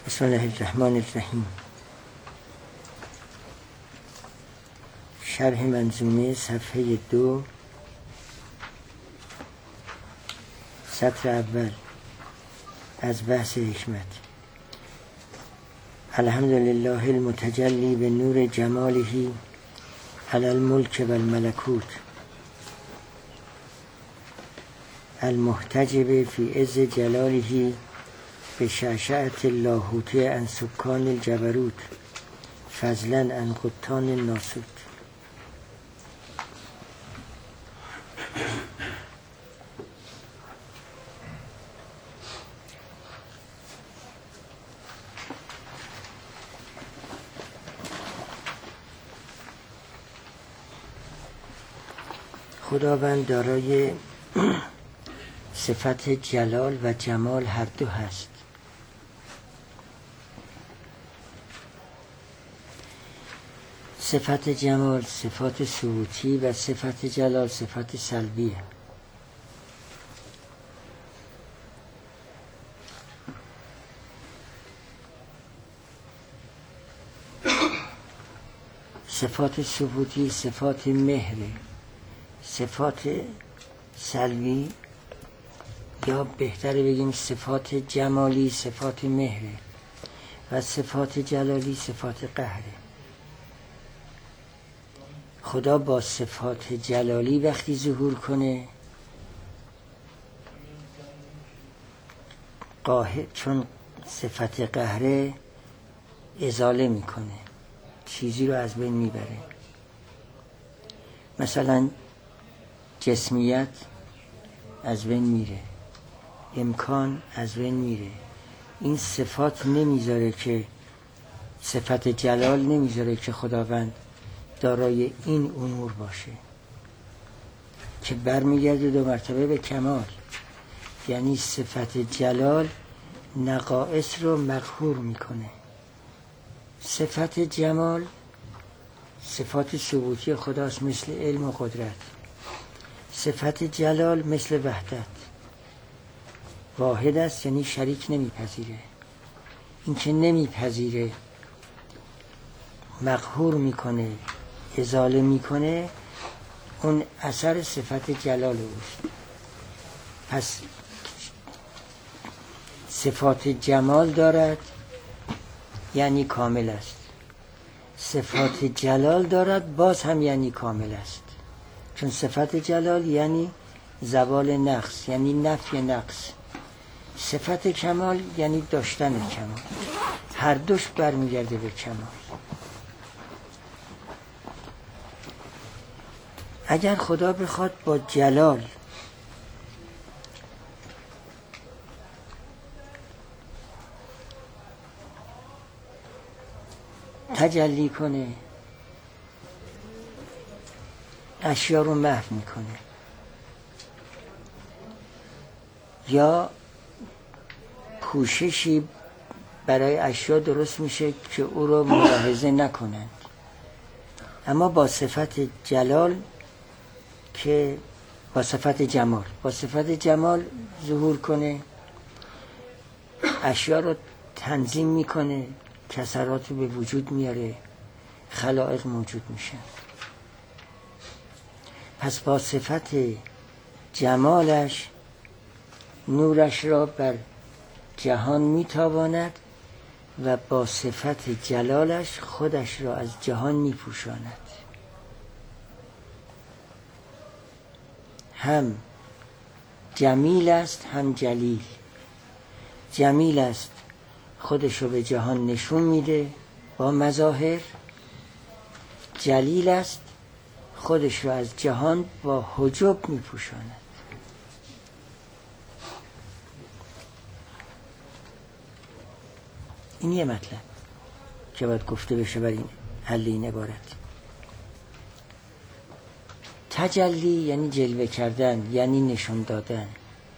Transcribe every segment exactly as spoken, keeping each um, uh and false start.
بسم الله الرحمن الرحیم. شرح منظومه صفحه دو، سطر اول از بحث حکمت. الحمدلله المتجلی به نور جماله علی الملک و الملکوت المحتجب فی عز جلاله به شعشعة اللاهوتی عن سکان الجبروت فضلا عن قطان الناسوت. خداوند دارای صفت جلال و جمال هر دو هست. صفت جمال صفات ثبوتی و صفت جلال صفت سلبیه. صفات ثبوتی صفات مهره، صفات سلبی یا بهتره بگیم صفات جمالی صفات مهره و صفات جلالی صفات قهره. خدا با صفات جلالی وقتی ظهور کنه قاهر، چون صفت قهره ازاله میکنه، چیزی رو از بین میبره. مثلا جسمیت از بین میره، امکان از بین میره. این صفات نمیذاره که صفت جلال نمیذاره که خداوند دارای این امور باشه که برمیگرده دو مرتبه به کمال. یعنی صفت جلال نقائص رو مقهور میکنه. صفت جمال صفات ثبوتی خداست مثل علم و قدرت. صفت جلال مثل وحدت، واحد است یعنی شریک نمیپذیره. این که نمیپذیره مقهور میکنه، ازاله میکنه، اون اثر صفت جلال اوست. پس صفات جمال دارد یعنی کامل است، صفات جلال دارد باز هم یعنی کامل است. چون صفت جلال یعنی زوال نقص، یعنی نفی نقص. صفت کمال یعنی داشتن کمال. هر دوش برمیگرده به کمال. اگر خدا بخواد با جلال تجلی کنه اشیا رو محو میکنه، یا پوششی برای اشیا درست میشه که او رو ملاحظه نکنند. اما با صفت جلال که با صفت جمال با صفت جمال ظهور کنه، اشیا رو تنظیم میکنه، کسرات رو به وجود میاره، خلائق موجود میشن. پس با صفت جمالش نورش را بر جهان میتاباند و با صفت جلالش خودش را از جهان میپوشاند. هم جمیل است هم جلیل. جمیل است خودش رو به جهان نشون میده با مظاهر، جلیل است خودش رو از جهان با حجب میپوشاند. این یه مطلب که باید گفته بشه برای حل این عبارت. تجلی یعنی جلوه کردن، یعنی نشون دادن.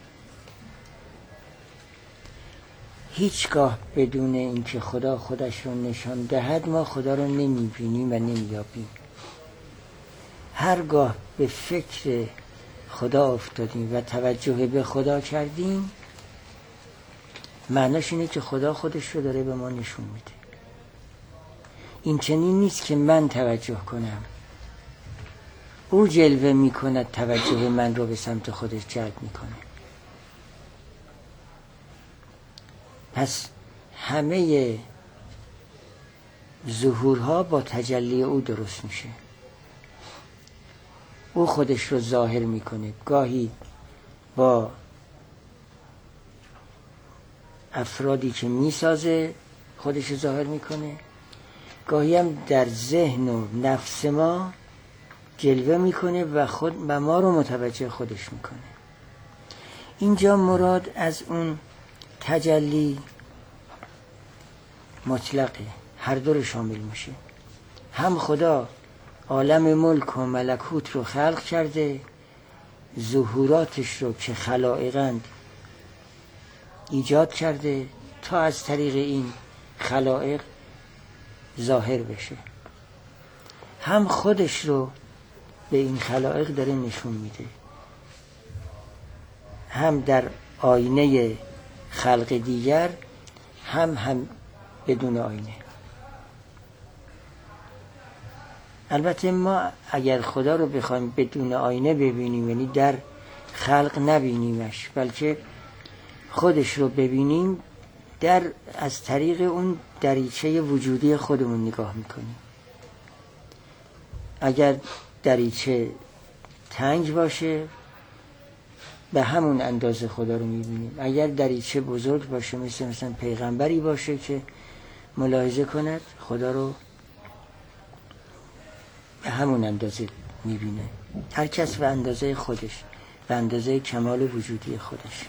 هیچگاه بدون اینکه خدا خودش رو نشان دهد ما خدا رو نمیبینیم و نمیابیم. هرگاه به فکر خدا افتادیم و توجه به خدا کردیم معناش اینه که خدا خودش رو داره به ما نشون میده. این چنین نیست که من توجه کنم، او جلوه میکند توجه من رو به سمت خودش جلب میکنه. پس همه ظهورها با تجلی او درست میشه. او خودش رو ظاهر میکنه، گاهی با افرادی که میسازه خودش رو ظاهر میکنه، گاهی هم در ذهن و نفس ما جلوه میکنه و خود و ما رو متوجه خودش میکنه. اینجا مراد از اون تجلی مطلقه، هر دو رو شامل میشه. هم خدا عالم ملک و ملکوت رو خلق کرده، ظهوراتش رو که خلائقند ایجاد کرده تا از طریق این خلائق ظاهر بشه. هم خودش رو به این خلائق داره نشون میده، هم در آینه خلق دیگر، هم هم بدون آینه. البته ما اگر خدا رو بخوایم بدون آینه ببینیم، یعنی در خلق نبینیمش، بلکه خودش رو ببینیم، در از طریق اون دریچه وجودی خودمون نگاه میکنیم. اگر دریچه تنگ باشه به همون اندازه خدا رو میبینیم، اگر دریچه بزرگ باشه مثل مثلا پیغمبری باشه که ملاحظه کند خدا رو به همون اندازه میبینه. هر کس به اندازه خودش، به اندازه کمال وجودی خودش.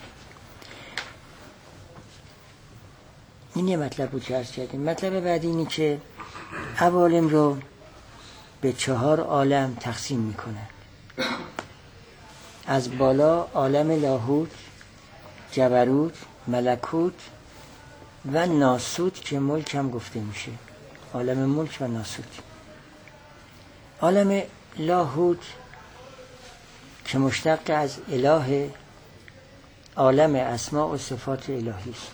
این یه مطلب بود که عرض کردیم. مطلب بعد اینی که عوالم رو به چهار عالم تقسیم میکنن. از بالا عالم لاهوت، جبروت، ملکوت و ناسوت که ملک هم گفته میشه. عالم ملک و ناسوت. عالم لاهوت که مشتق از اله، عالم اسماء و صفات الهی است.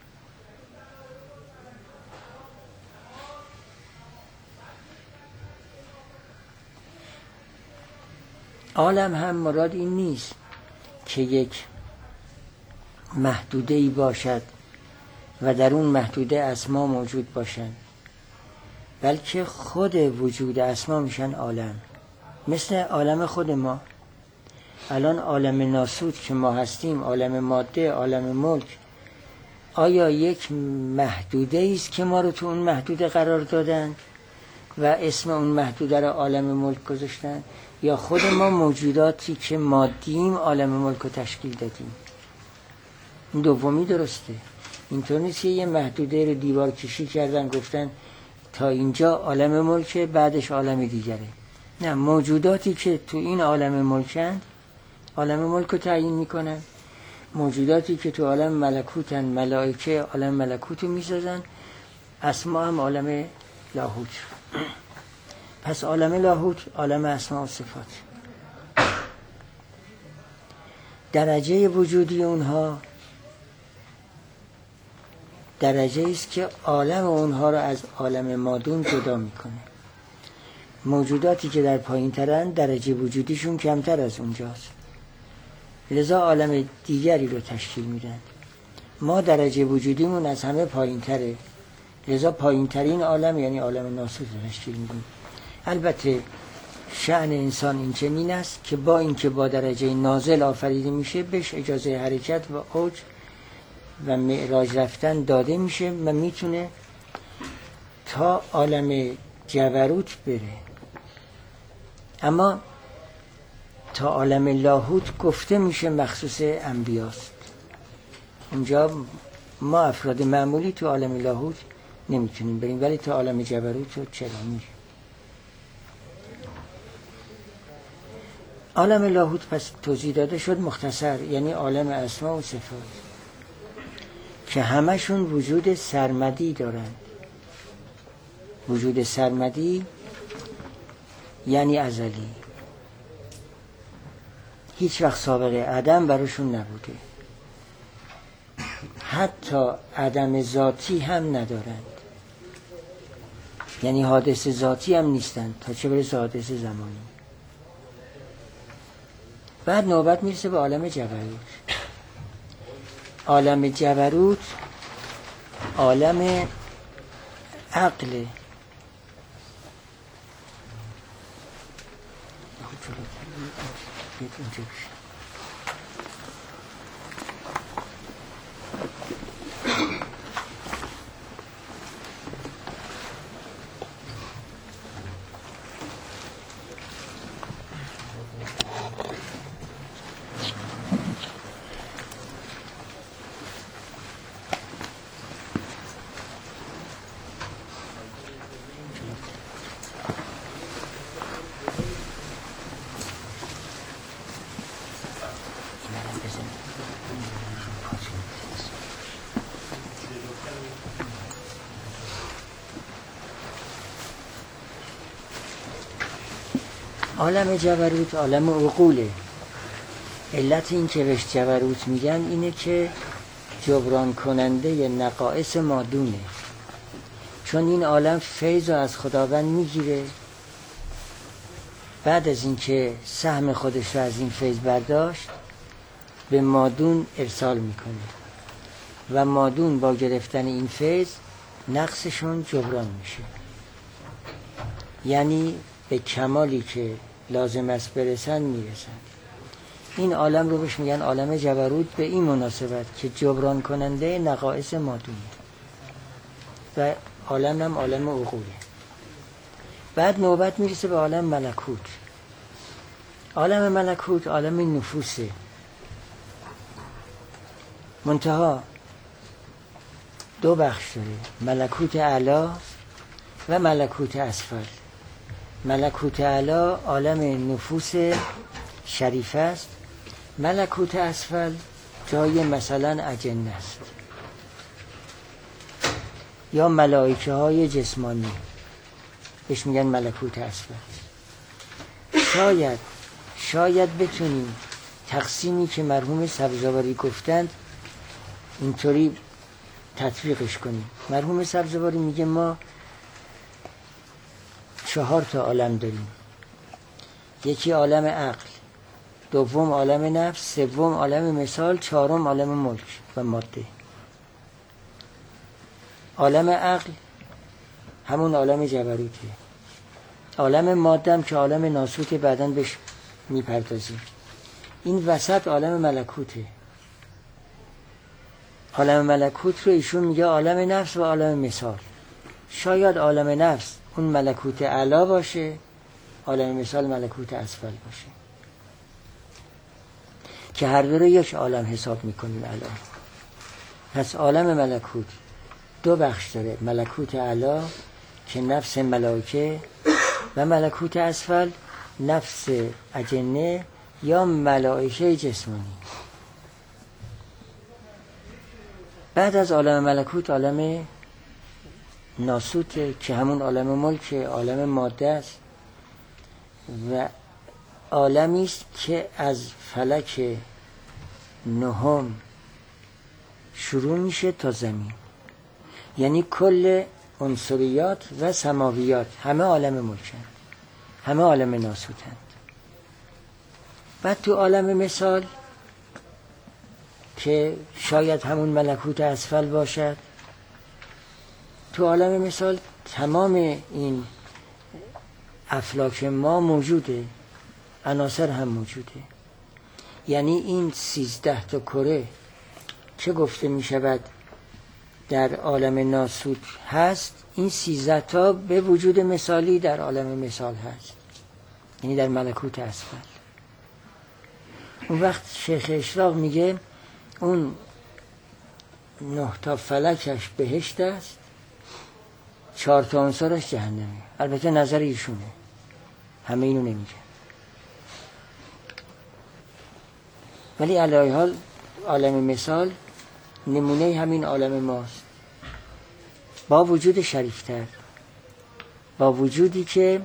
عالم هم مراد این نیست که یک محدوده‌ای باشد و در اون محدوده اسما موجود باشند، بلکه خود وجود اسما میشن عالم. مثل عالم خود ما الان عالم ناسوت که ما هستیم، عالم ماده، عالم ملک، آیا یک محدوده است که ما رو تو اون محدوده قرار دادن و اسم اون محدوده رو عالم ملک گذاشتن، یا خود ما موجوداتی که مادیم عالم ملک رو تشکیل دادیم؟ این دومی درسته. اینطور نیست که یه محدوده رو دیوار کشی کردن گفتن تا اینجا عالم ملک بعدش عالم دیگره. نه، موجوداتی که تو این عالم ملکند عالم ملک رو تعیین میکنن، موجوداتی که تو عالم ملکوتن ملائکه عالم ملکوت رو میسازن، اسما هم عالم لاهوت. پس عالم لاهوت عالم اسما و صفات. درجه وجودی اونها درجه است که عالم اونها رو از عالم مادون جدا میکنه. موجوداتی که در پایین ترن درجه وجودیشون کمتر از اونجاست، لذا عالم دیگری رو تشکیل میدن. ما درجه وجودیمون از همه پایین تره، لذا پایین ترین عالم یعنی عالم ناسوت رو تشکیل میدیم. البته شأن انسان این چنین است که با اینکه با درجه نازل آفریده میشه، بهش اجازه حرکت و اوج و معراج رفتن داده میشه و میتونه تا عالم جبروت بره. اما تا عالم لاهوت گفته میشه مخصوص انبیاست. اونجا ما افراد معمولی تو عالم لاهوت نمیتونیم بریم، ولی تا عالم جبروت رو چرا میره. عالم لاهوت پس توضیح داده شد مختصر، یعنی عالم اسما و صفات که همشون وجود سرمدی دارند. وجود سرمدی یعنی ازلی، هیچ وقت سابقه عدم براشون نبوده. حتی عدم ذاتی هم ندارند، یعنی حادث ذاتی هم نیستند تا چه برسه حادث زمانی. بعد نوبت میرسه به عالم جبروت. عالم جبروت عالم عقل. عالم جبروت عالم عقوله. علت این که بهش جبروت میگن اینه که جبران کننده نقائص مادونه، چون این عالم فیض رو از خداوند میگیره، بعد از اینکه سهم خودش رو از این فیض برداشت به مادون ارسال میکنه و مادون با گرفتن این فیض نقصشون جبران میشه، یعنی به کمالی که لازم است برسن میرسن. این عالم رو بهش میگن عالم جبروت به این مناسبت که جبران کننده نقائص مادونه و عالم هم عالم عقوله. بعد نوبت میرسه به عالم ملکوت. عالم ملکوت عالم نفوسه، منتها دو بخش داره، ملکوت اعلی و ملکوت اسفل. ملکوت اعلی عالم نفوس شریف است، ملکوت اسفل جای مثلا اجنه است یا ملائکه های جسمانی، بهش میگن ملکوت اسفل. شاید شاید بتونیم تقسیمی که مرحوم سبزواری گفتند اینطوری تطبیقش کنیم. مرحوم سبزواری میگه ما چهار تا عالم داریم، یکی عالم عقل، دوم عالم نفس، سوم عالم مثال، چهارم عالم ملک و ماده. عالم عقل همون عالم جبروته، عالم ماده هم که عالم ناسوت بعداً بهش میپردازیم. این وسط عالم ملکوته. عالم ملکوت رو ایشون میگه عالم نفس و عالم مثال. شاید عالم نفس اون ملکوت اعلی باشه، عالم مثال ملکوت اسفل باشه، که هر دو رو یک عالم حساب میکنیم الان. پس عالم ملکوت دو بخش داره، ملکوت اعلی که نفس ملائکه و ملکوت اسفل نفس اجنه یا ملائکه جسمانی. بعد از عالم ملکوت عالم ناسوت که همون عالم ملک، عالم ماده است و عالمی است که از فلک نهم شروع میشه تا زمین، یعنی کل عنصریات و سماویات همه عالم ملکند، همه عالم ناسوتند. بعد تو عالم مثال که شاید همون ملکوت اسفل باشد، تو عالم مثال تمام این افلاک ما موجوده، عناصر هم موجوده، یعنی این سیزده تا کره چه گفته می شود در عالم ناسوت هست، این سیزده تا به وجود مثالی در عالم مثال هست، یعنی در ملکوت اسفل. اون وقت شیخ اشراق میگه اون نه تا فلکش بهشت است، چهار تا عنصرش جهنمه. البته نظر ایشونه، همه اینو نمیگه، ولی علی حال عالم مثال نمونه همین عالم ماست، با وجود شریفتر، با وجودی که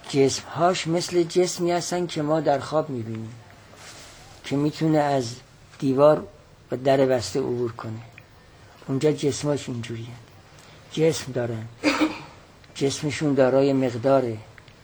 جسمهاش مثل جسمی هستن که ما در خواب میبینیم، که میتونه از دیوار و در بسته عبور کنه. اونجا جسماش اینجوریه، جسم دارن، جسمشون دارای مقداره،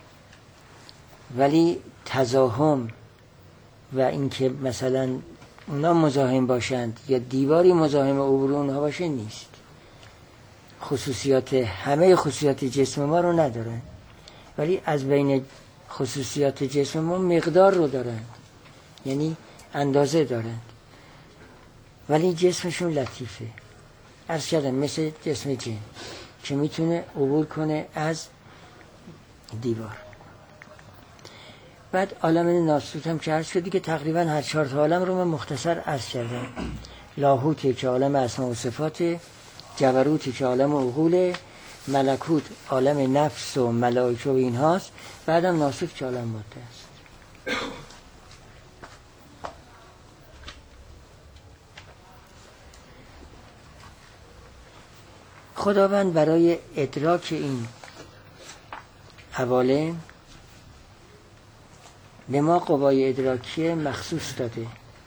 ولی تزاحم و اینکه مثلا اونا مزاحم باشند یا دیواری مزاحم عبور اونها باشه نیست. خصوصیات همه خصوصیات جسم ما رو ندارن، ولی از بین خصوصیات جسم ما مقدار رو دارن، یعنی اندازه دارن، ولی جسمشون لطیفه. عرض کردم مثل جسم جن که میتونه عبور کنه از دیوار. بعد عالم ناسوت هم که عرض شد دیگه، تقریبا هر چهار تا عالم رو من مختصر عرض کردم. لاهوتی که عالم اسما و صفات، جبروتی که عالم عقول، ملکوت عالم نفس و ملائکه و این هاست، بعدم ناسوت که عالم ماده است. خداوند برای ادراک این عوالم به ما قوای ادراکی مخصوص داده.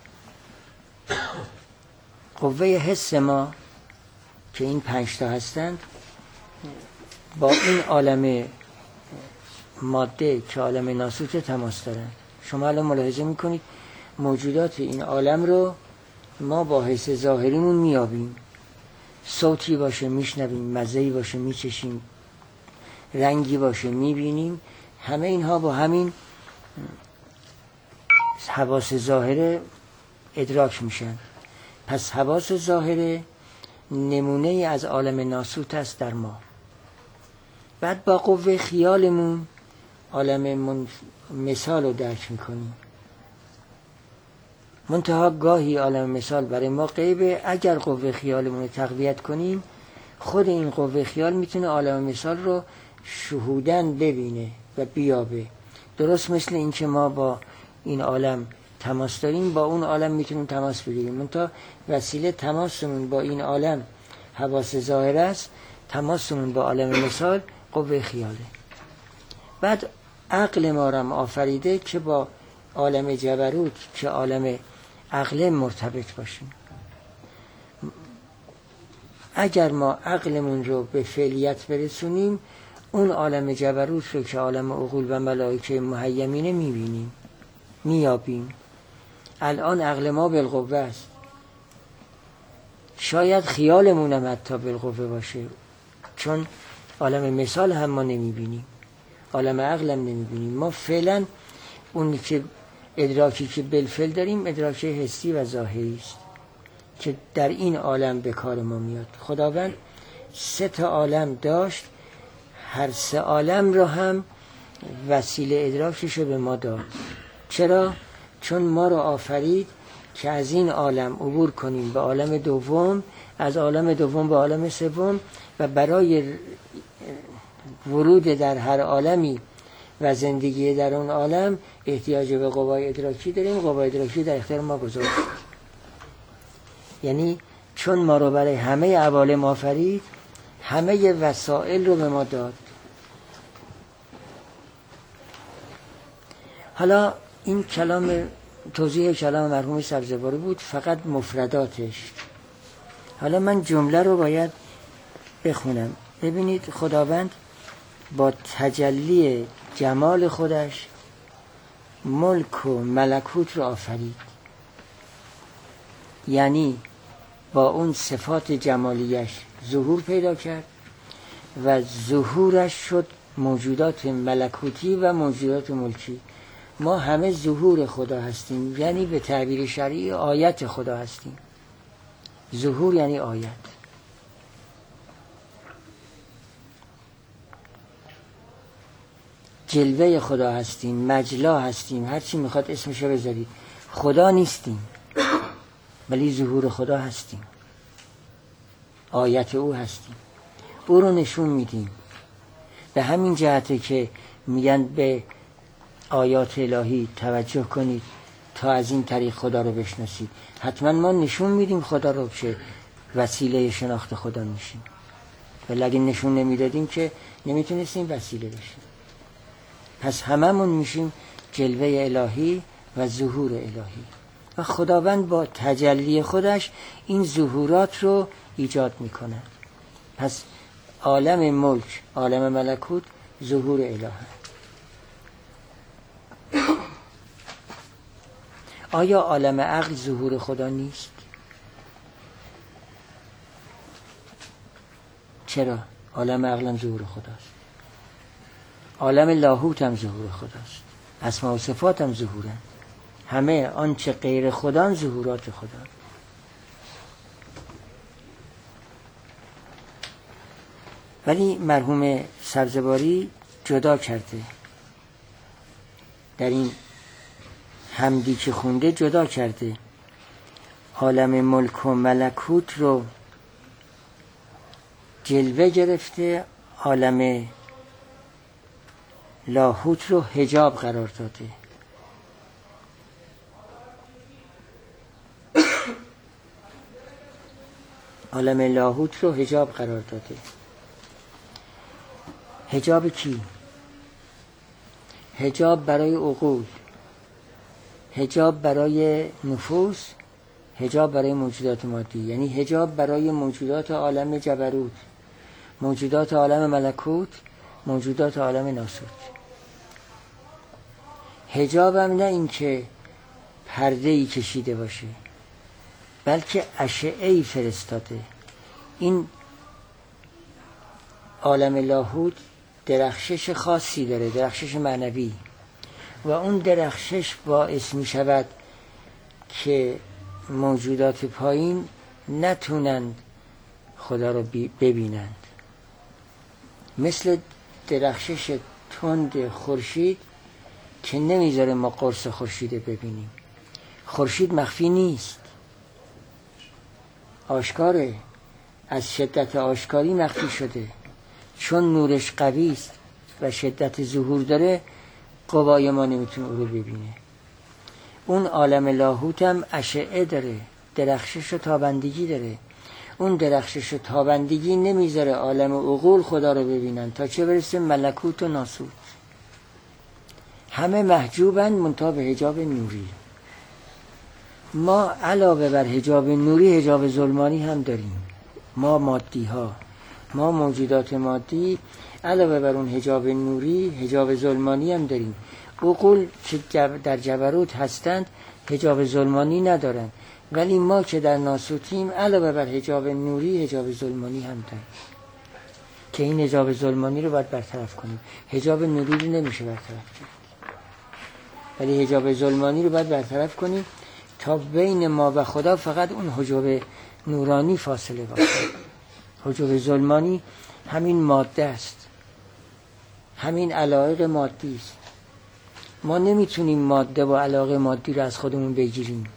قوه حس ما که این پنج تا هستند با این عالم ماده که عالم ناسوت تماس دارند. شما الان ملاحظه میکنید موجودات این عالم رو ما با حس ظاهریمون میابیم، صوتی باشه میشنویم، مزه‌ای باشه میچشیم، رنگی باشه میبینیم، همه اینها با همین حواس ظاهره ادراک میشن. پس حواس ظاهره نمونه از عالم ناسوت است در ما. بعد با قوه خیالمون عالم من... مثال رو درک میکنیم. منتها گاهی عالم مثال برای ما غیبه. اگر قوه خیالمون رو تقویت کنیم، خود این قوه خیال میتونه عالم مثال رو شهودن ببینه و بیابه. درست مثل این که ما با این عالم تماس داریم، با اون عالم میتونیم تماس بگیریم. منتها وسیله تماسمون با این عالم حواس ظاهر است، تماسمون با عالم مثال قوه خیاله. بعد عقل ما را آفریده که با عالم جبروت که عالم عقل مرتبط باشیم. اگر ما عقلمون رو به فعلیت برسونیم، اون عالم جبروت رو که عالم عقول و ملائکه مهیمینه میبینیم، میابیم. الان عقل ما بالقوه است، شاید خیالمون هم حتی بالقوه باشه، چون عالم مثال هم ما نمیبینیم، عالم عقل هم نمیبینیم. ما فعلا اون که ادراکی که بالفعل داریم ادراک حسی و ظاهری است که در این عالم به کار ما میاد. خداوند سه تا عالم داشت، هر سه عالم رو هم وسیله ادراکش رو به ما داد. چرا؟ چون ما رو آفرید که از این عالم عبور کنیم به عالم دوم، از عالم دوم به عالم سوم، و برای ورود در هر عالمی و زندگی در اون عالم احتیاج به قوای ادراکی داریم. قوای ادراکی در اختیار ما گذاشت. یعنی چون ما رو برای همه عوالم آفرید، همه وسائل رو به ما داد. حالا این کلام توضیح کلام مرحوم سبزواری بود، فقط مفرداتش. حالا من جمله رو باید بخونم. ببینید خداوند با تجلی جمال خودش ملک و ملکوت رو آفرید، یعنی با اون صفات جمالیش ظهور پیدا کرد و ظهورش شد موجودات ملکوتی و موجودات ملکی. ما همه ظهور خدا هستیم، یعنی به تعبیر شرعی آیت خدا هستیم. ظهور یعنی آیت. جلوه خدا هستیم، مجلا هستیم، هر چی میخواد اسمشو بذارید. خدا نیستیم ولی ظهور خدا هستیم، آیت او هستیم، او رو نشون میدیم. به همین جهته که میگن به آیات الهی توجه کنید تا از این طریق خدا رو بشناسید. حتما ما نشون میدیم خدا رو که وسیله شناخت خدا میشیم، ولی اگه نشون نمیدادیم که نمیتونستیم وسیله بشیم. پس هممون میشیم جلوه الهی و ظهور الهی. و خداوند با تجلی خودش این ظهورات رو ایجاد میکنه. پس عالم ملک، عالم ملکوت ظهور الهه. آیا عالم عقل ظهور خدا نیست؟ چرا؟ عالم عقل هم ظهور خداست، عالم لاهوت هم ظهور خداست، اسماء و صفات هم ظهورن، همه آنچه غیر خدا ظهورات خدا. ولی مرحوم سبزواری جدا کرده، در این حمدی که خونده جدا کرده، عالم ملک و ملکوت رو جلوه گرفته، عالم لاهوت رو حجاب قرار داده. عالم لاهوت رو حجاب قرار داده. حجاب کی؟ حجاب برای عقول، حجاب برای نفوس، حجاب برای موجودات مادی، یعنی حجاب برای موجودات عالم جبروت، موجودات عالم ملکوت، موجودات عالم ناسوت. حجاب هم نه این که پرده ای کشیده باشه، بلکه اشعه ای فرستاده. این عالم لاهوت درخشش خاصی داره، درخشش معنوی، و اون درخشش باعث می شود که موجودات پایین نتونند خدا رو ببینند. مثل درخشش تند خورشید که نمیذاره ما قرص خورشید ببینیم. خورشید مخفی نیست، آشکاره، از شدت آشکاری مخفی شده، چون نورش قوی است و شدت ظهور داره، قوای ما نمیتونه او رو ببینه. اون عالم لاهوت هم اشعه داره، درخشش و تابندگی داره. اون درخشش و تابندگی نمیذاره عالم عقول خدا رو ببینن، تا چه برسه ملکوت و ناسوت. همه محجوبن منتها به حجاب نوری. ما علاوه بر حجاب نوری حجاب ظلمانی هم داریم. ما مادی ها، ما موجودات مادی، علاوه بر اون حجاب نوری حجاب ظلمانی هم داریم. عقول که در جبروت هستند حجاب ظلمانی ندارن، ولی ما که در ناسوتیم علاوه بر حجاب نوری حجاب ظلمانی هم داریم که این حجاب ظلمانی رو باید برطرف کنیم. حجاب نوری رو نمیشه برطرف کرد، ولی حجاب ظلمانی رو باید برطرف کنیم تا بین ما و خدا فقط اون حجاب نورانی فاصله باشه. حجاب ظلمانی همین ماده است، همین علایق مادی است. ما نمیتونیم ماده و علاقه مادی رو از خودمون بگیریم،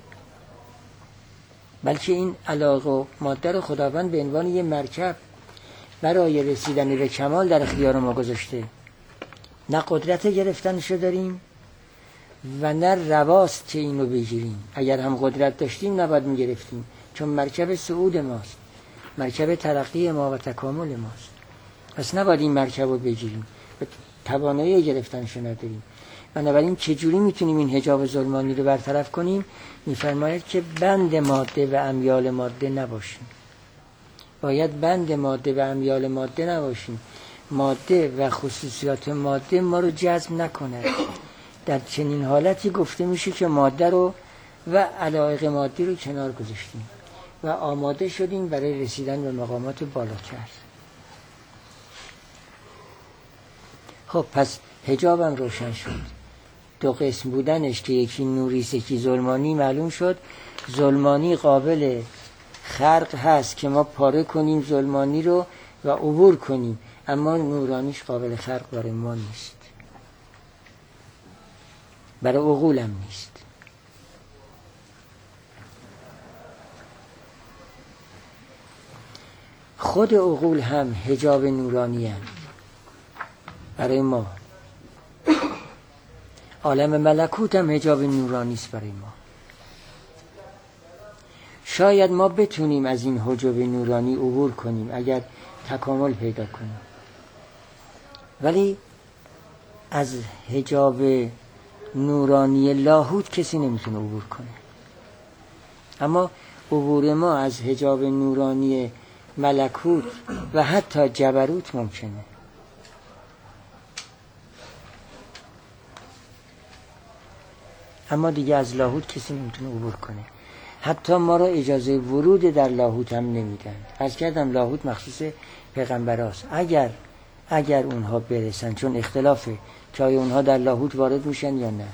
بلکه این علاقه و ماده رو خداوند به عنوان یه مرکب برای رسیدن به کمال در اختیار ما گذاشته. نه قدرت گرفتنشو داریم و نه رواست که اینو بگیریم. اگر هم قدرت داشتیم نباید میگرفتیم، چون مرکب صعود ماست، مرکب ترقی ما و تکامل ماست. پس نباید این مرکب رو بگیریم و توانایی گرفتنشو نداریم. بنابراین چجوری میتونیم این حجاب ظلمانی رو برطرف کنیم؟ میفرماید که بند ماده و امیال ماده نباشیم. باید بند ماده و امیال ماده نباشیم. ماده و خصوصیات ماده ما رو جذب نکنه. در چنین حالتی گفته میشه که ماده رو و علایق مادی رو کنار گذاشتیم و آماده شدیم برای رسیدن به مقامات بالاتر. خب پس حجابم روشن شد. دو قسم بودنش که یکی نوری است یکی ظلمانی معلوم شد. ظلمانی قابل خرق هست که ما پاره کنیم ظلمانی رو و عبور کنیم، اما نورانیش قابل خرق برای ما نیست، برای عقولم نیست. خود عقول هم حجاب نورانی هم برای ما. عالم ملکوت هم حجاب نورانی است برای ما. شاید ما بتونیم از این حجاب نورانی عبور کنیم اگر تکامل پیدا کنیم، ولی از حجاب نورانی لاهوت کسی نمیتونه عبور کنه. اما عبور ما از حجاب نورانی ملکوت و حتی جبروت ممکنه. اما دیگه از لاهوت کسی نمیتونه عبور کنه. حتی ما را اجازه ورود در لاهوت هم نمیدن. عرض کردم لاهوت مخصوص پیغمبراست. اگر اگر اونها برسن، چون اختلافه که آیا اونها در لاهوت وارد میشن یا نه.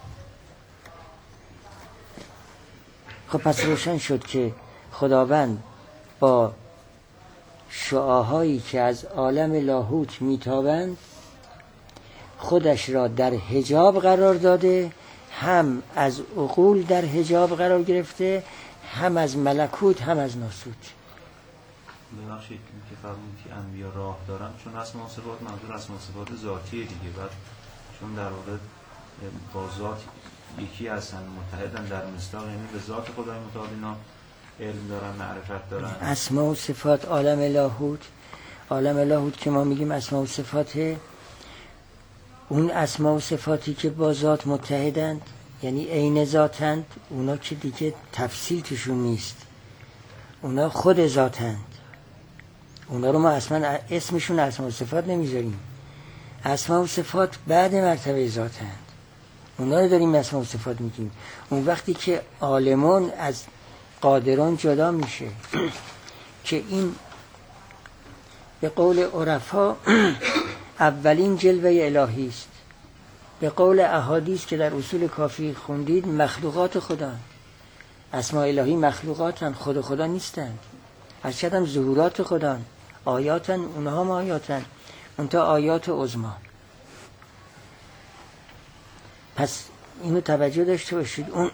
خب پس روشن شد که خداوند با شعاهایی که از عالم لاهوت میتابند خودش را در حجاب قرار داده، هم از عقول در حجاب قرار گرفته، هم از ملکوت، هم از ناسوت. ببخشید این که فرمودید که انبیا راه دارن، چون اسماء و صفات منظور اسماء و صفات ذاتیه دیگه، بعد چون در واقع با ذات یکی هستن، متحدن در مصداق، یعنی به ذات خدای متعال اینا علم دارن، معرفت دارن. اسماء و صفات عالم لاهوت، عالم لاهوت که ما میگیم اسماء و صفاته، اون اسماء و صفاتی که با ذات متحدند، یعنی عین ذاتند، اونا که دیگه تفصیل توشون نیست، اونا خود ذاتند. اونا رو ما اصلا اسمشون اسماء و صفات نمیذاریم. اسماء و صفات بعد مرتبه ذاتند، اونا رو داریم اسماء و صفات میگیم. اون وقتی که عالمون از قادران جدا میشه که این به قول عرفا اولین جلوه الهی است، به قول احادیث که در اصول کافی خوندید مخلوقات خدا. اسماء الهی مخلوقاتن، خود خدا نیستن. از چدم ظهورات خدا، آیاتن، اونها هم آیاتن، اونتا آیات عظمی. پس اینو توجه داشته باشید. اون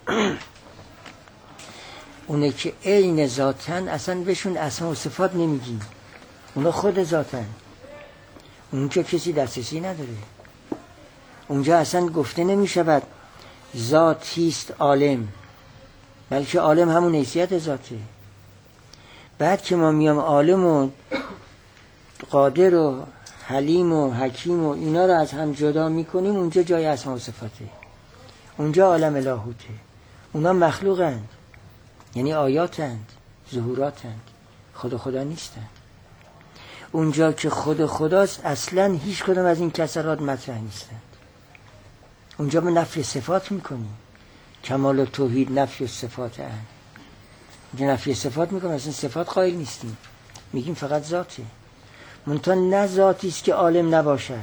اونه که عین ذاتن اصلا بهشون اسماء و صفات نمیگیم، اونا خود ذاتن. اونجا کسی دسترسی نداره، اونجا اصلا گفته نمی شود ذاتیست عالم، بلکه عالم همون حیثیت ذاته. بعد که ما میام عالم و قادر و حلیم و حکیم و اینا رو از هم جدا میکنیم، اونجا جای اسماء و صفاته، اونجا عالم لاهوته. اونا مخلوقند، یعنی آیاتند، ظهوراتند، خود خدا نیستند. اونجا که خود خداست اصلا هیچ کدام از این کسرات مطرح نیستند. اونجا ما نفی صفات میکنیم، کمال توحید نفی صفات ان. اونجا نفی صفات میکنیم، اصلا صفات قائل نیستیم، میگیم فقط ذاته. منتها نه ذاتی است که عالم نباشد،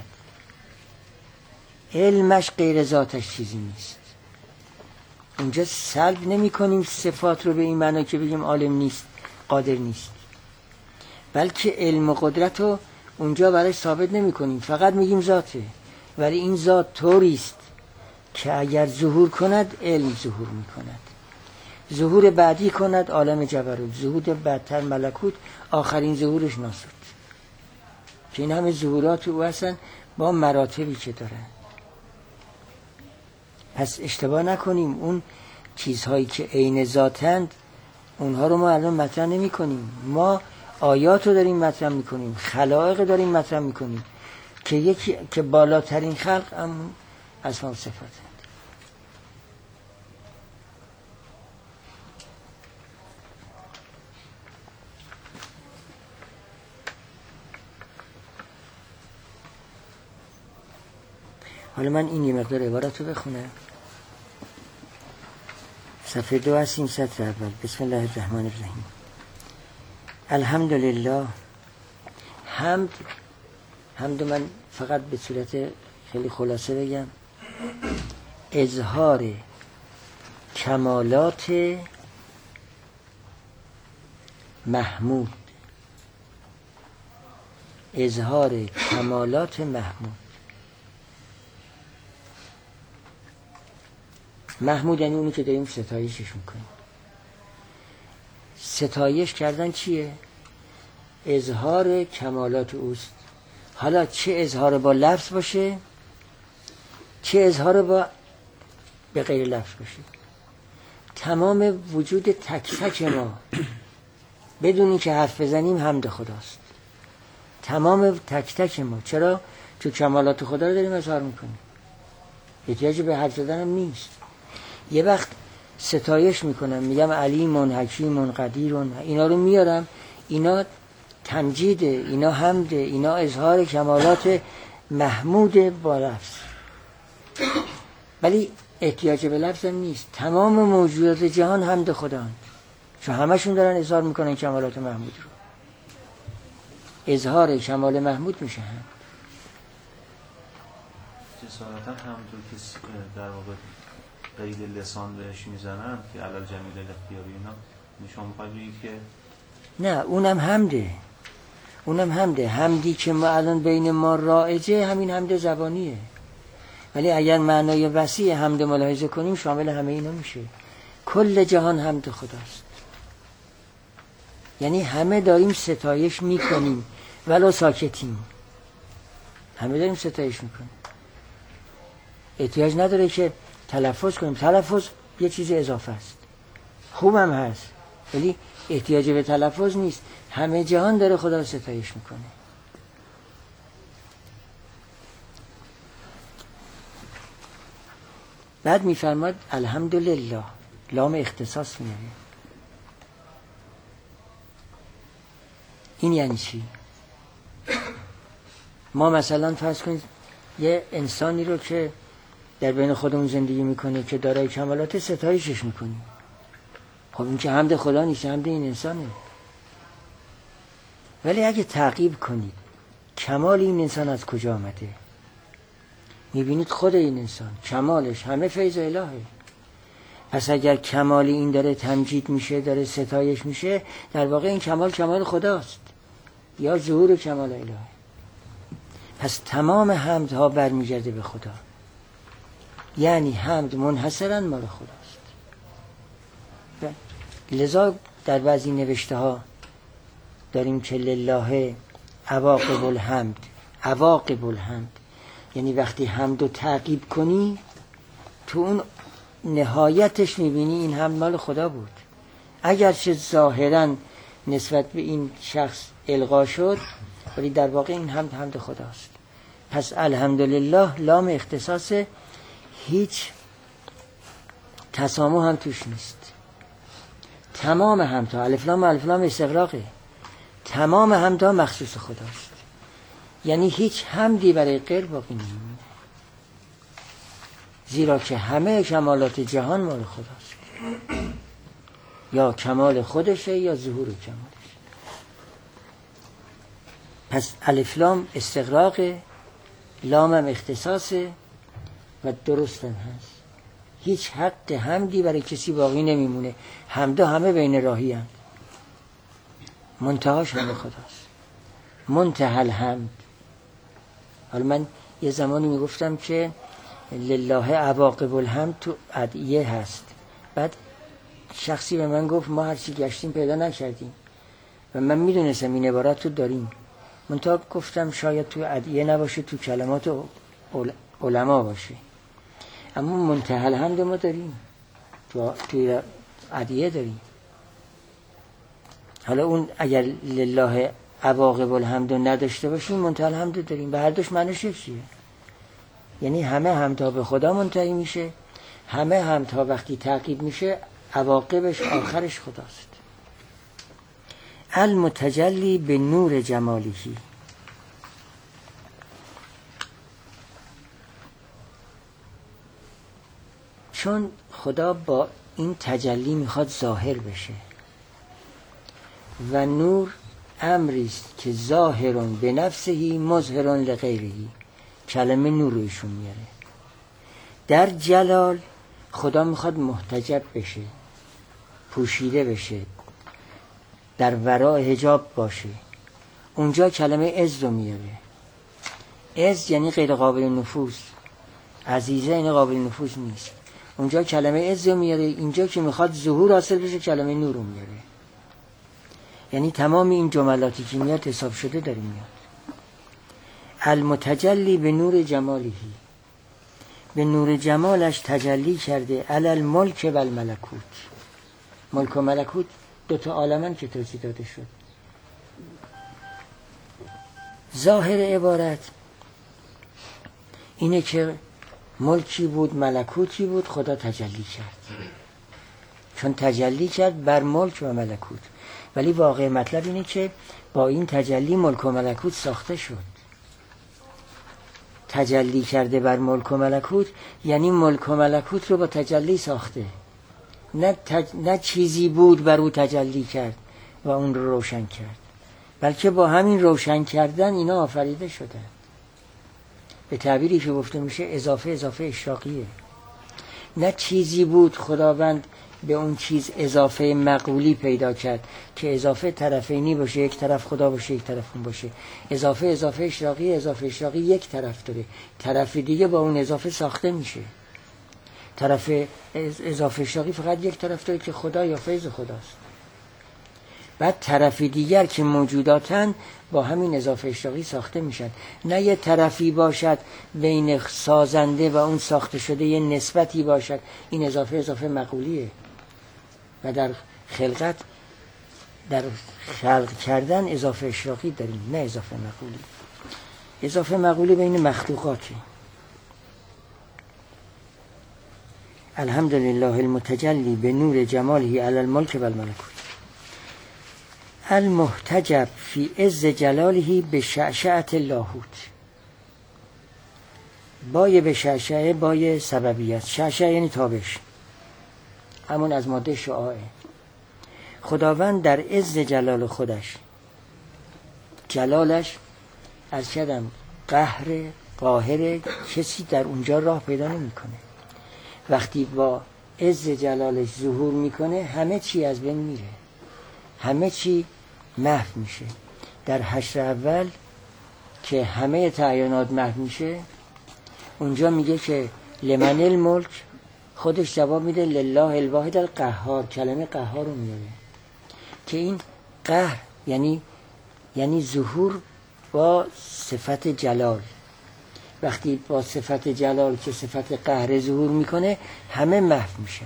علمش غیر ذاتش چیزی نیست. اونجا سلب نمی کنیم صفات رو به این معنی که بگیم عالم نیست، قادر نیست، بلکه علم و قدرت رو اونجا برای ثابت نمی کنیم، فقط میگیم ذاته. ولی این ذات طوری است که اگر ظهور کند علم ظهور می کند، ظهور بعدی کند عالم جبروت، ظهور بعدتر ملکوت، آخرین ظهورش ناسوت، که این همه ظهورات او هستن با مراتبی که دارن. پس اشتباه نکنیم، اون چیزهایی که عین ذاتند اونها رو ما الان مطرح نمی کنیم. ما آیات رو داریم مطرح می کنیم، خلائق داریم مطرح می کنیم که یکی که بالاترین خلق هم اسماء و صفاتند. حالا من این یه مقدار عبارت رو بخونم. صفحه دو هستیم، سطر اول. بسم الله الرحمن الرحیم. الحمدلله. حمد حمد من فقط به صورت خیلی خلاصه بگم، اظهار کمالات محمود، اظهار کمالات محمود. محمود یعنی اونی که داریم ستایشش میکنیم. ستایش کردن چیه؟ اظهار کمالات اوست. حالا چه اظهار با لفظ باشه، چه اظهار با به غیر لفظ باشه، تمام وجود تک تک ما بدون این که حرف بزنیم حمد خداست. تمام تک تک ما. چرا؟ تو کمالات خدا رو داریم اظهار میکنیم، احتیاج به حرف زدن هم نیست. یه وقت ستایش میکنم، میگم علیمون، حکیمون، قدیرون، اینا رو میارم، اینا تمجیده، اینا حمده، اینا اظهار کمالات محمود با لفظ. ولی احتیاج به لفظ هم نیست، تمام موجودات جهان حمد خدا، چون همشون دارن اظهار میکنن کمالات محمود رو. اظهار کمال محمود میشه هم. جسارتا همونطور که در واقع قید لسان بهش میزنن که علل جمیل الاختیاری اینا، نشون می‌خواد که نه اونم حمده، اونم حمده. حمدی که ما الان بین ما رایجه همین حمد زبانیه، ولی اگر معنای وسیع حمد ملاحظه کنیم شامل همه اینا میشه. کل جهان حمد خداست، یعنی همه داریم ستایش میکنیم ولو ساکتیم، همه داریم ستایش میکنیم. احتیاج نداره که تلفظ کنیم، تلفظ یه چیز اضافه است، خوبم هست، ولی احتیاج به تلفظ نیست. همه جهان داره خدا رو ستایش میکنه. بعد میفرماد الحمدلله، لام اختصاص میاره. این یعنی چی؟ ما مثلا فرض کنید یه انسانی رو که در بین خودمون زندگی میکنه که دارای کمالات، ستایشش میکنیم. خب این که حمد خدا نیست، حمد این انسانه. ولی اگه تعقیب کنید کمال این انسان از کجا آمده، میبینید خود این انسان کمالش همه فیض الهه. پس اگر کمال این داره تمجید میشه، داره ستایش میشه، در واقع این کمال کمال خداست یا ظهور کمال الهه. پس تمام حمدها برمیگرده به خدا، یعنی حمد منحصراً مال خداست. لذا در بعضی نوشته ها داریم که لله عواقب الحمد، عواقب الحمد، یعنی وقتی حمد رو تعقیب کنی تو اون نهایتش میبینی این حمد مال خدا بود، اگرچه ظاهراً نسبت به این شخص القا شد، ولی در واقع این حمد حمد خداست. پس الحمدلله لام اختصاص، هیچ تسامح هم توش نیست. تمام حمدها، الف لام الف لام استغراقه، تمام حمدها مخصوص خداست، یعنی هیچ حمدی برای غیر باقی نمیمونه، زیرا که همه کمالات جهان مال خداست، یا کمال خودشه یا ظهور کمالش. پس الف لام استغراقه، لام هم اختصاصه و درست هم هست. هیچ حق حمدی برای کسی باقی نمیمونه، حمدا همه بین راهی هم، منتهاش همه خداست، منتهى الحمد. حالا من یه زمانی میگفتم که لله عواقب الحمد تو ادعیه هست، بعد شخصی به من گفت ما هرچی گشتیم پیدا نکردیم و من میدونستم این عبارت تو داریم، منتها گفتم شاید تو ادعیه نباشه، تو کلمات علما باشه، اما منتهى الحمد ما داریم، تو توی ادعیه داریم. حالا اون اگر لله عواقب الحمد نداشته باشیم منتهى الحمد داریم، به هر دوش معنیش یکیه، یعنی همه حمدها به خدا منتهی میشه، همه حمدها وقتی تعقیب میشه عواقبش آخرش خداست. المتجلی به نور جمالهی، چون خدا با این تجلی میخواد ظاهر بشه و نور امریست که ظاهرون به نفسهی مظهرون لغیرهی، کلمه نور رویشون میاره. در جلال خدا میخواد محتجب بشه، پوشیده بشه، در ورای حجاب باشه، اونجا کلمه عز رو میاره. عز یعنی غیر قابل نفوذ، عزیزه یعنی قابل نفوذ نیست، اونجا کلمه عز رو میاره. اینجا که میخواد ظهور حاصل بشه کلمه نور رو میاره. یعنی تمام این جملاتی که میاد حساب شده داره میاد. المتجلی به نور جمالهی، به نور جمالش تجلی کرده، علل ملک و الملکوت. ملک و ملکوت دوتا عالمن که توضیح داده شد. ظاهر عبارت اینه که ملکی بود، ملکوتی بود، خدا تجلی کرد. چون تجلی کرد بر ملک و ملکوت. ولی واقع مطلب اینه که با این تجلی ملک و ملکوت ساخته شد. تجلی کرده بر ملک و ملکوت یعنی ملک و ملکوت رو با تجلی ساخته، نه, تج... نه چیزی بود بر او تجلی کرد و اون رو روشن کرد، بلکه با همین روشن کردن اینا آفریده شدن. به تعبیری که گفته میشه اضافه اضافه اشراقیه. نه چیزی بود خداوند به اون چیز اضافه مقولی پیدا کرد که اضافه طرفینی باشه، یک طرف خدا باشه یک طرف اون باشه. اضافه اضافه اشراقی اضافه اشراقی یک طرف داره، طرف دیگه با اون اضافه ساخته میشه. طرف اضافه اشراقی فقط یک طرف داره که خدا یا فیض خداست. بعد طرف دیگر که موجوداتن با همین اضافه اشراقی ساخته میشن. نه یه طرفی باشد بین سازنده و اون ساخته شده، یه نسبتی باشد. این اضافه اضافه مقولیه و در خلقت، در خلق کردن اضافه اشراقی داریم، نه اضافه مقولی. اضافه مقولی بین مخلوقاته. الحمدلله المتجلی به نور جماله علی الملک و الملکوت المحتجب فی عز جلاله به شعشعت لاهوت. بای به شعشعه بای سببیت. شعشعه یعنی تابش، همون از ماده شعاعه. خداوند در عز جلال خودش، جلالش از کدم قهر قاهر، کسی در اونجا راه پیدا نمیکنه. وقتی با عز جلالش ظهور میکنه همه چی از بین میره، همه چی محو میشه. در حشر اول که همه تعیینات محو میشه، اونجا میگه که لمن الملک، خودش جواب میده لله الواحد القهار. کلمه قهار رو میاره که این قهر یعنی یعنی ظهور با صفت جلال. وقتی با صفت جلال که صفت قهر ظهور میکنه همه محو میشن.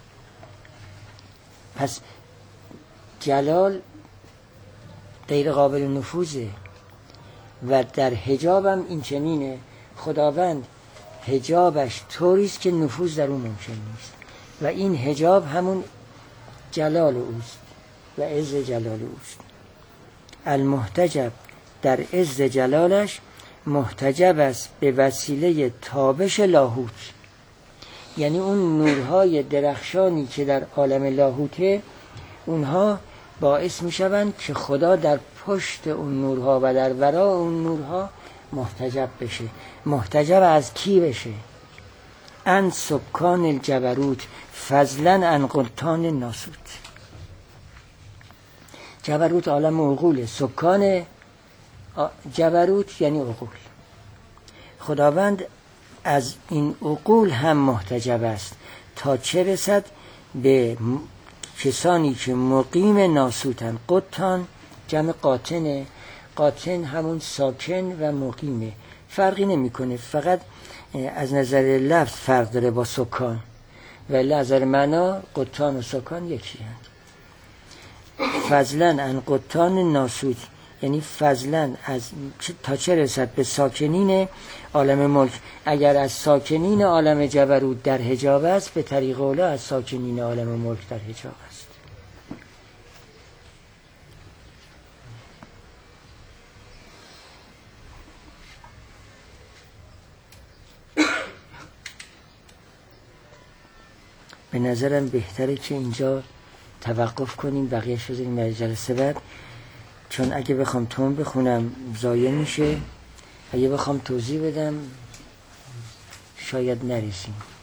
پس جلال غیر قابل نفوذه و در حجابم این چنینه. خداوند حجابش طوریست که نفوذ در اون ممکن نیست و این حجاب همون جلال اوست و عز جلال اوست. المحتجب در عز جلالش محتجب است به وسیله تابش لاهوت. یعنی اون نورهای درخشانی که در عالم لاهوته، اونها باعث می شوند که خدا در پشت اون نورها و در ورای اون نورها محتجب بشه. محتجب از کی بشه؟ ان سکان الجبروت فضلا عن قلطان ناسوت. جبروت عالم عقوله، سکان جبروت یعنی عقول. خداوند از این عقول هم محتجب است تا چه رسد به کسانی که مقیم ناسوتن. قطان جمع قاطنه، قاطن همون ساکن و مقیمه، فرقی نمیکنه، فقط از نظر لفظ فرق داره با سکان، ولی از نظر معنا قطان و سکان یکی هست. فضلا عن قطان ناسوت یعنی فضلا از تا چه رسد به ساکنین عالم ملک. اگر از ساکنین عالم جبروت در حجاب است، به طریق اولی از ساکنین عالم ملک در حجاب است. به نظرم بهتره که اینجا توقف کنیم، بقیه‌اش بذاریم برای جلسه بعد، چون اگه بخوام تون بخونم ضایع میشه، اگه بخوام توضیح بدم شاید نرسیم.